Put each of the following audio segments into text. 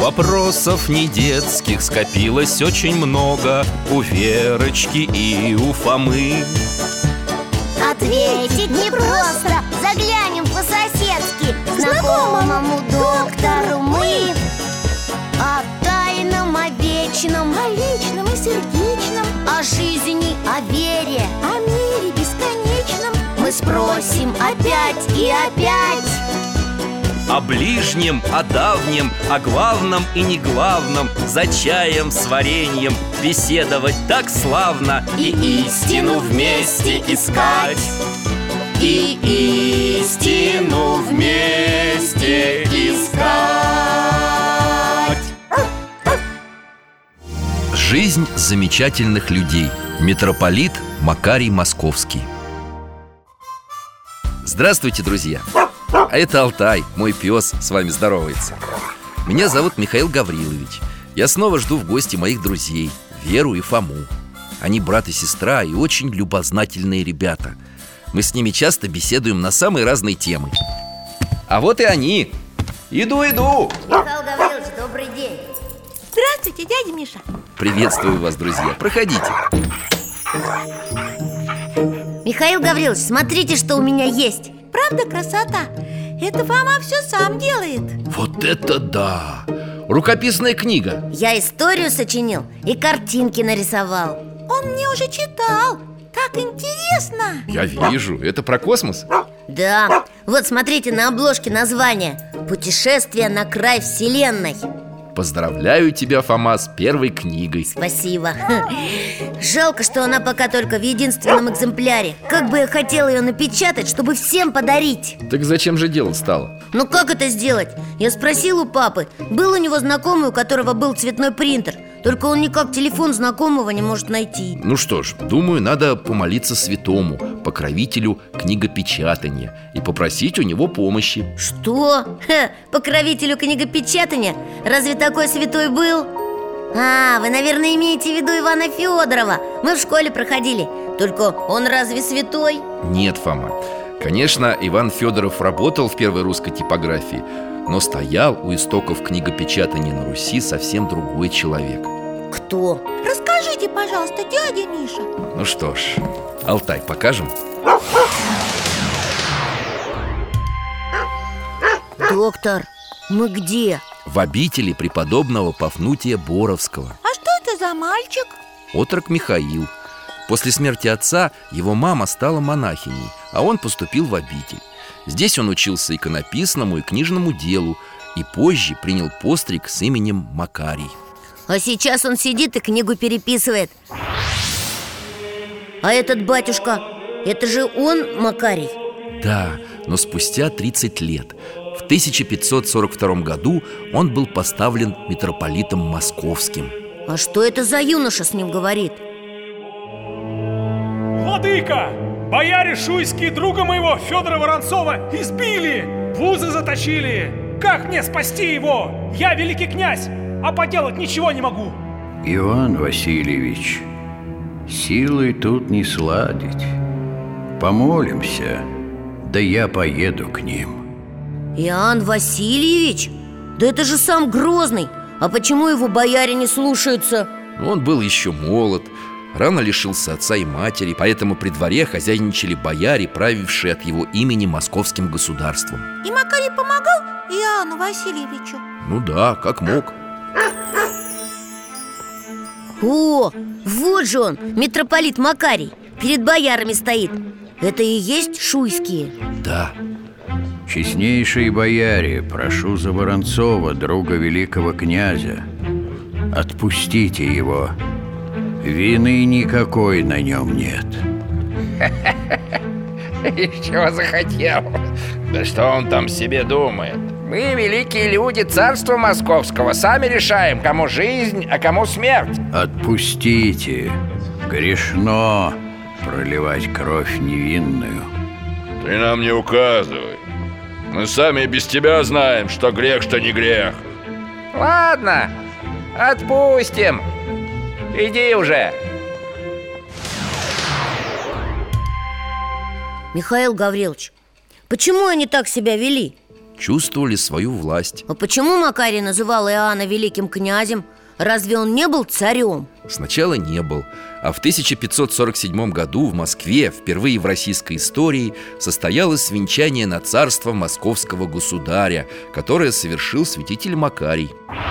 Вопросов не детских скопилось очень много у Верочки и у Фомы. Ответить непросто, заглянем по-соседски к знакомому доктору мы. О тайном, о вечном, о личном и сердечном, о жизни, о вере, о мире бесконечном мы спросим опять и опять. О ближнем, о давнем, о главном и неглавном, за чаем с вареньем беседовать так славно. И истину вместе искать, и истину вместе искать. Жизнь замечательных людей. Митрополит Макарий Московский. Здравствуйте, друзья! А это Алтай, мой пес, с вами здоровается. Меня зовут Михаил Гаврилович. Я снова жду в гости моих друзей, Веру и Фому. Они брат и сестра и очень любознательные ребята. Мы с ними часто беседуем на самые разные темы. А вот и они. Иду. Михаил Гаврилович, добрый день. Здравствуйте, дядя Миша. Приветствую вас, друзья. Проходите. Михаил Гаврилович, смотрите, что у меня есть. Правда красота? Это Фома все сам делает. Вот это да! Рукописная книга. Я историю сочинил и картинки нарисовал. Он мне уже читал. Так интересно. Я вижу, это про космос? Да, вот смотрите на обложке название: «Путешествие на край вселенной». Поздравляю тебя, Фома, с первой книгой. Спасибо. Жалко, что она пока только в единственном экземпляре. Как бы я хотела ее напечатать, чтобы всем подарить. Так зачем же делать стало? Ну как это сделать? Я спросил у папы. Был у него знакомый, у которого был цветной принтер. Только он никак телефон знакомого не может найти. Ну что ж, думаю, надо помолиться святому, покровителю книгопечатания, и попросить у него помощи. Что? Покровителю книгопечатания? Разве такой святой был? А, вы, наверное, имеете в виду Ивана Федорова. Мы в школе проходили. Только он разве святой? Нет, Фома. Конечно, Иван Федоров работал в первой русской типографии, но стоял у истоков книгопечатания на Руси совсем другой человек. Кто? Расскажите, пожалуйста, дядя Миша. Ну что ж, Алтай, покажем? Доктор, мы где? В обители преподобного Пафнутия Боровского. А что это за мальчик? Отрок Михаил. После смерти отца его мама стала монахиней, а он поступил в обитель. Здесь он учился иконописному и книжному делу и позже принял постриг с именем Макарий. А сейчас он сидит и книгу переписывает. А этот батюшка, это же он Макарий? Да, но спустя 30 лет, в 1542 году, он был поставлен митрополитом Московским. А что это за юноша с ним говорит? Владыка! Бояре шуйские друга моего Федора Воронцова избили, в узы заточили. Как мне спасти его? Я великий князь, а поделать ничего не могу. Иван Васильевич, силой тут не сладить. Помолимся, да я поеду к ним. Иоанн Васильевич? Да это же сам Грозный. А почему его бояре не слушаются? Он был еще молод, рано лишился отца и матери, поэтому при дворе хозяйничали бояре, правившие от его имени московским государством. И Макарий помогал Иоанну Васильевичу? Ну да, как мог. О, вот же он, митрополит Макарий. Перед боярами стоит. Это и есть шуйские? Да. Честнейшие бояре, прошу за Воронцова, друга великого князя. Отпустите его. Вины никакой на нем нет. Из чего захотел? Да что он там себе думает? Мы, великие люди царства московского, сами решаем, кому жизнь, а кому смерть. Отпустите. Грешно проливать кровь невинную. Ты нам не указывай. Мы сами без тебя знаем, что грех, что не грех. Ладно, отпустим. Иди уже. Михаил Гаврилович, почему они так себя вели? чувствовали свою власть. А почему Макарий называл Иоанна великим князем? Разве он не был царем? Сначала не был, а в 1547 году в Москве впервые в российской истории состоялось венчание на царство московского государя, которое совершил святитель Макарий.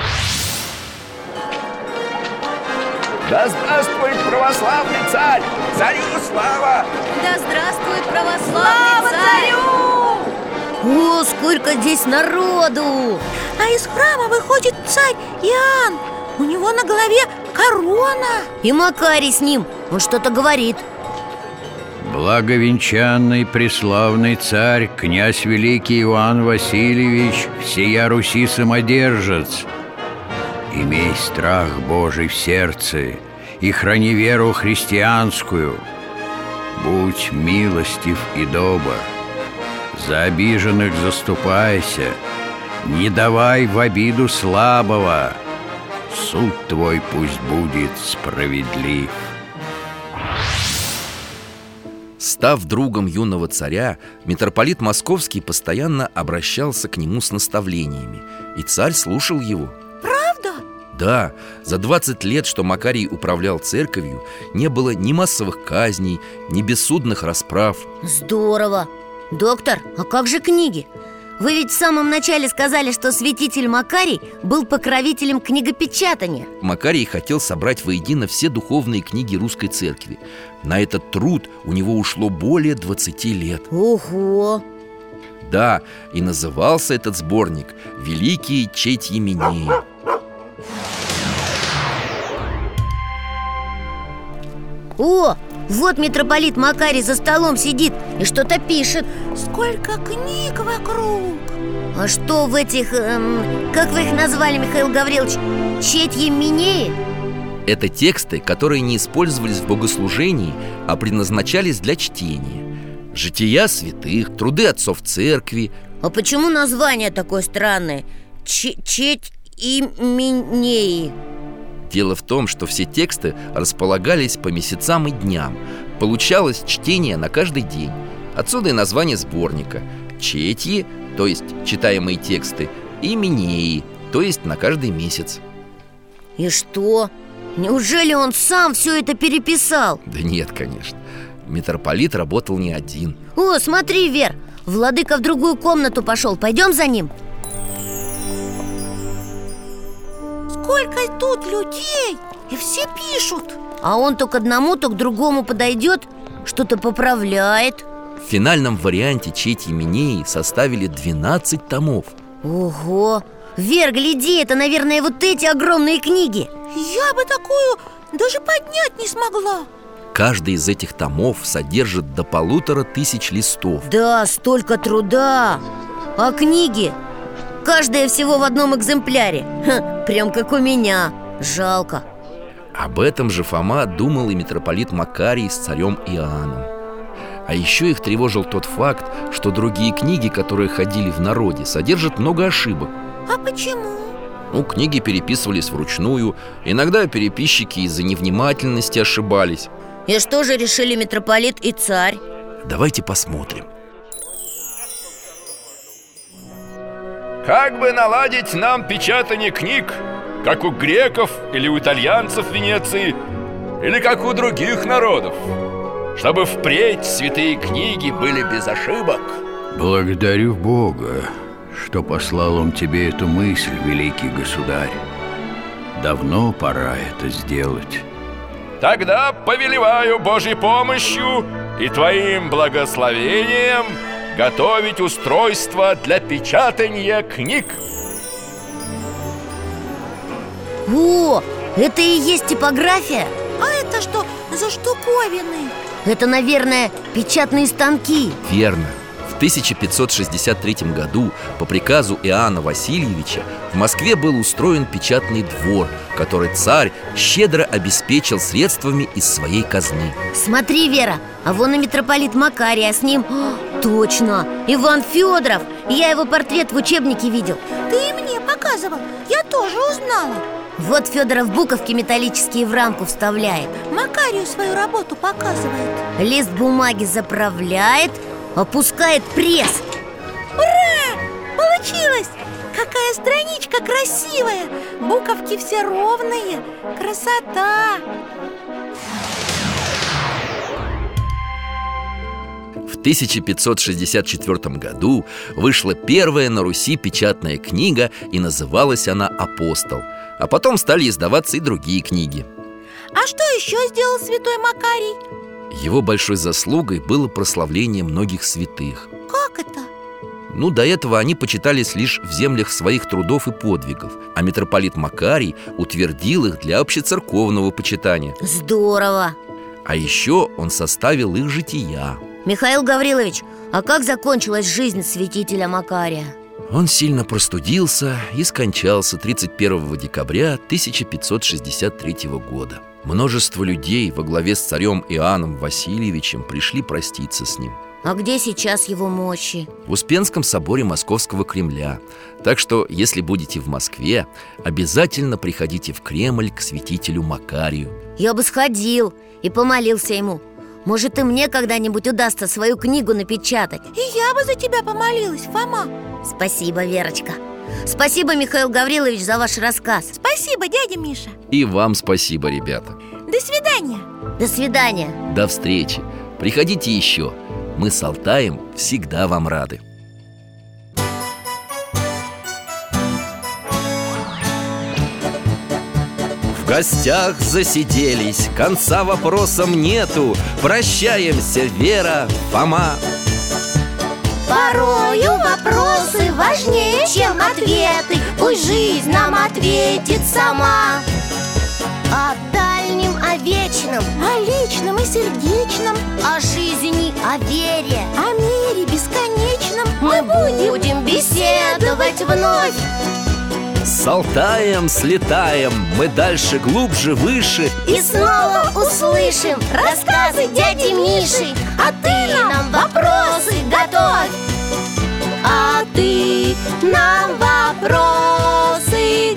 Да здравствует православный царь! Царю слава! Да здравствует православный царь! О, сколько здесь народу! А из храма выходит царь Иоанн. У него на голове корона. И Макарий с ним, он что-то говорит. Благовенчанный преславный царь, князь великий Иоанн Васильевич, всея Руси самодержец, имей страх Божий в сердце и храни веру христианскую. Будь милостив и добр, за обиженных заступайся, не давай в обиду слабого, суд твой пусть будет справедлив. Став другом юного царя, митрополит Московский постоянно обращался к нему с наставлениями, и царь слушал его. Правда? Да, за 20 лет, что Макарий управлял церковью, не было ни массовых казней, ни бессудных расправ. Здорово! Доктор, а как же книги? Вы ведь в самом начале сказали, что святитель Макарий был покровителем книгопечатания. Макарий хотел собрать воедино все духовные книги русской церкви. На этот труд у него ушло более 20 лет. Ого! Да, и назывался этот сборник «Великие Четьи Минеи». О, вот митрополит Макарий за столом сидит и что-то пишет. Сколько книг вокруг! А что в этих, как вы их назвали, Михаил Гаврилович, Четьи Минеи? Это тексты, которые не использовались в богослужении, а предназначались для чтения. Жития святых, труды отцов церкви. А почему название такое странное? Четьи Минеи. Дело в том, что все тексты располагались по месяцам и дням. Получалось чтение на каждый день. Отсюда и название сборника. Четьи, то есть читаемые тексты, и Минеи, то есть на каждый месяц. И что? Неужели он сам все это переписал? Да нет, конечно. Митрополит работал не один. О, смотри, Вер, владыка в другую комнату пошел. Пойдем за ним? Сколько тут людей, и все пишут. А он то к одному, то к другому подойдет, что-то поправляет. В финальном варианте Четьи Минеи составили 12 томов. Ого! Вер, гляди, это, наверное, вот эти огромные книги. Я бы такую даже поднять не смогла. Каждый из этих томов содержит до 1500 листов. Да, столько труда. А книги? Каждая всего в одном экземпляре. Ха, прям как у меня. Жалко. Об этом же Фома думал и митрополит Макарий с царем Иоанном. А еще их тревожил тот факт, что другие книги, которые ходили в народе, содержат много ошибок. А почему? Книги переписывались вручную. Иногда переписчики из-за невнимательности ошибались. И что же решили митрополит и царь? Давайте посмотрим. Как бы наладить нам печатание книг, как у греков или у итальянцев в Венеции, или как у других народов, чтобы впредь святые книги были без ошибок? Благодарю Бога, что послал он тебе эту мысль, великий государь. Давно пора это сделать. Тогда повелеваю Божьей помощью и твоим благословением готовить устройство для печатания книг. О, это и есть типография? А это что за штуковины? Это, наверное, печатные станки. Верно. В 1563 году по приказу Иоанна Васильевича в Москве был устроен печатный двор, который царь щедро обеспечил средствами из своей казны. Смотри, Вера, а вон и митрополит Макарий, а с ним... точно, Иван Федоров. Я его портрет в учебнике видел. Ты и мне показывал, я тоже узнала. Вот Федоров буковки металлические в рамку вставляет, Макарию свою работу показывает. лист бумаги заправляет, опускает пресс. Ура! получилось! Какая страничка красивая! Буковки все ровные. Красота! В 1564 году вышла первая на Руси печатная книга, и называлась она «Апостол». А потом стали издаваться и другие книги. А что еще сделал святой Макарий? Его большой заслугой было прославление многих святых. Как это? До этого они почитались лишь в землях своих трудов и подвигов, а митрополит Макарий утвердил их для общецерковного почитания. Здорово! А еще он составил их жития. Михаил Гаврилович, а как закончилась жизнь святителя Макария? Он сильно простудился и скончался 31 декабря 1563 года. Множество людей во главе с царем Иоанном Васильевичем пришли проститься с ним. А где сейчас его мощи? В Успенском соборе Московского Кремля. Так что, если будете в Москве, обязательно приходите в Кремль к святителю Макарию. Я бы сходил и помолился ему. Может, и мне когда-нибудь удастся свою книгу напечатать. И я бы за тебя помолилась, Фома. Спасибо, Верочка. Спасибо, Михаил Гаврилович, за ваш рассказ. Спасибо, дядя Миша. И вам спасибо, ребята. До свидания. До свидания. До встречи. Приходите еще. Мы с Алтаем всегда вам рады. В гостях засиделись, конца вопросам нету. Прощаемся, Вера, Фома. Порою вопросы важнее, чем ответы. Пусть жизнь нам ответит сама. О дальнем, о вечном, О личном и сердечном, о жизни, о вере о мире бесконечном мы будем беседовать вновь. С Алтаем слетаем, мы дальше, глубже, выше. И снова услышим рассказы дяди Миши. А ты нам вопросы готовь. А ты нам вопросы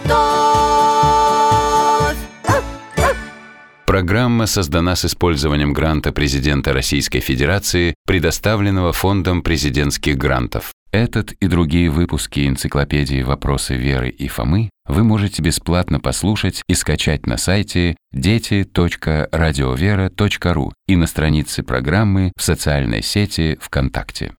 готовь. Программа создана с использованием гранта президента Российской Федерации, предоставленного Фондом президентских грантов. Этот и другие выпуски энциклопедии «Вопросы Веры и Фомы» вы можете бесплатно послушать и скачать на сайте дети.радиовера.ру и на странице программы в социальной сети ВКонтакте.